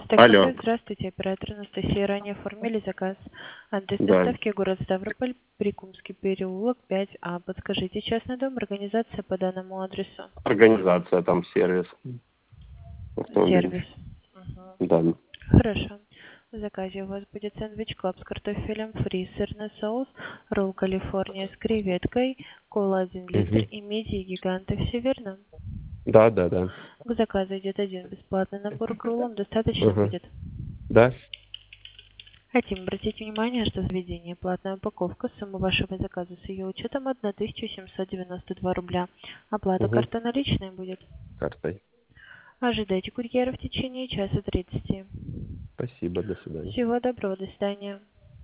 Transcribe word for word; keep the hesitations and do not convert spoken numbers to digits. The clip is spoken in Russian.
Алло. Таксопарк, здравствуйте, оператор Анастасия. Ранее оформили заказ. Адрес Да. доставки город Ставрополь, Прикумский переулок, пять А. Подскажите, частный дом, организация по данному адресу? Организация, там сервис. Автомобиль. Сервис. Мгм. Да. Хорошо. В заказе у вас будет сэндвич клаб с картофелем фри, сырный соус, ролл Калифорния с креветкой, кола один литр Мгм. и мидии гиганты. Все верно? Да, да, да. К заказу идет один бесплатный набор к роллам. Достаточно Ага. будет? Да? Хотим обратить внимание, что заведение платная упаковка. Сумма вашего заказа с ее учетом тысяча семьсот девяносто два рубля. Оплата Угу. карта наличная будет. Картой. Ожидайте курьера в течение часа тридцати. Спасибо, до свидания. Всего доброго, до свидания.